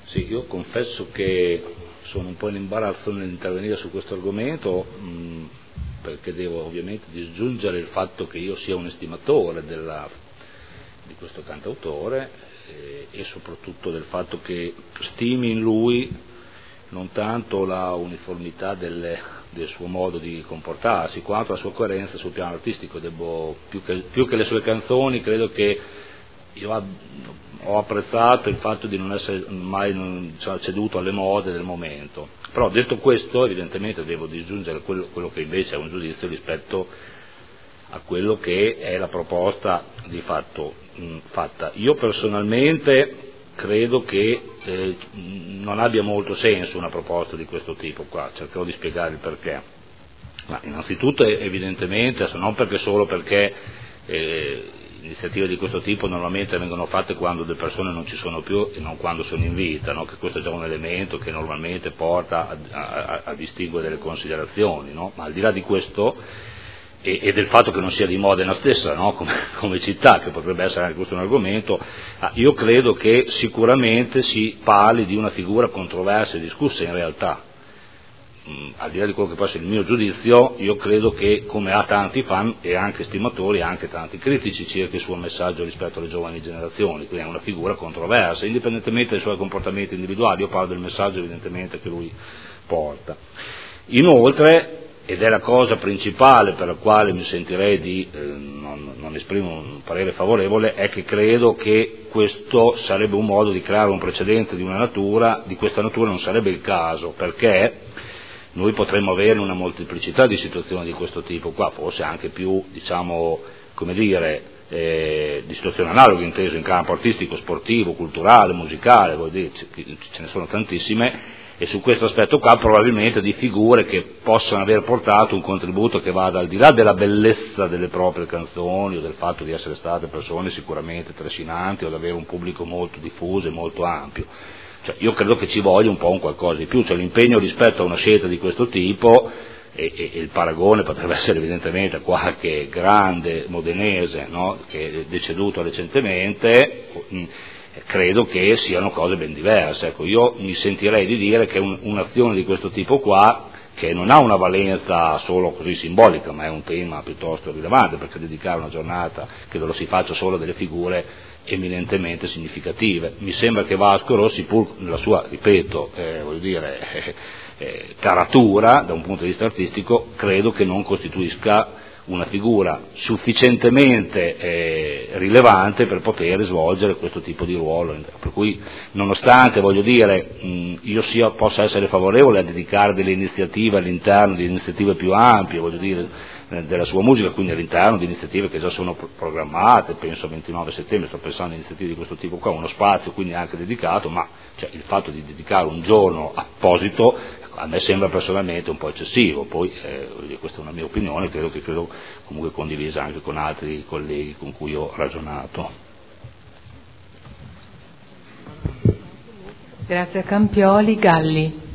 Sì, io confesso che sono un po' in imbarazzo nell'intervenire su questo argomento, perché devo ovviamente disgiungere il fatto che io sia un estimatore di questo cantautore e soprattutto del fatto che stimi in lui non tanto la uniformità del suo modo di comportarsi quanto la sua coerenza sul piano artistico. Più che le sue canzoni, credo che io ho apprezzato il fatto di non essere mai ceduto alle mode del momento. Però detto questo, evidentemente devo disgiungere quello che invece è un giudizio rispetto a quello che è la proposta di fatto fatta. Io personalmente credo che non abbia molto senso una proposta di questo tipo qua, cercherò di spiegare il perché. Ma innanzitutto evidentemente, non solo perché iniziative di questo tipo normalmente vengono fatte quando le persone non ci sono più e non quando sono in vita, no? Che questo è già un elemento che normalmente porta a distinguere delle considerazioni, no? Ma al di là di questo e del fatto che non sia di Modena stessa, no? come città, che potrebbe essere anche questo un argomento, io credo che sicuramente si parli di una figura controversa e discussa in realtà. Al di là di quello che può essere il mio giudizio, io credo che come ha tanti fan e anche stimatori, ha anche tanti critici circa il suo messaggio rispetto alle giovani generazioni, quindi è una figura controversa, indipendentemente dai suoi comportamenti individuali. Io parlo del messaggio evidentemente che lui porta. Inoltre, ed è la cosa principale per la quale mi sentirei di non esprimo un parere favorevole, è che credo che questo sarebbe un modo di creare un precedente di questa natura non sarebbe il caso, perché noi potremmo avere una molteplicità di situazioni di questo tipo qua, forse anche più, di situazioni analoghe, inteso in campo artistico, sportivo, culturale, musicale, ce ne sono tantissime, e su questo aspetto qua probabilmente di figure che possono aver portato un contributo che vada al di là della bellezza delle proprie canzoni o del fatto di essere state persone sicuramente trascinanti o di avere un pubblico molto diffuso e molto ampio. Cioè, io credo che ci voglia un po' un qualcosa di più, cioè l'impegno rispetto a una scelta di questo tipo, e il paragone potrebbe essere evidentemente a qualche grande modenese, no, che è deceduto recentemente, credo che siano cose ben diverse. Ecco, io mi sentirei di dire che un'azione di questo tipo qua, che non ha una valenza solo così simbolica, ma è un tema piuttosto rilevante, perché dedicare una giornata credo lo si faccia solo delle figure eminentemente significative. Mi sembra che Vasco Rossi, pur nella sua, ripeto, caratura da un punto di vista artistico, credo che non costituisca una figura sufficientemente rilevante per poter svolgere questo tipo di ruolo, per cui nonostante io possa essere favorevole a dedicare delle iniziative all'interno di iniziative più ampie, della sua musica, quindi all'interno di iniziative che già sono programmate, penso al 29 settembre, sto pensando a iniziative di questo tipo qua, uno spazio quindi anche dedicato, ma il fatto di dedicare un giorno apposito a me sembra personalmente un po' eccessivo. Poi questa è una mia opinione, credo comunque condivisa anche con altri colleghi con cui ho ragionato. Grazie a Campioli. Galli.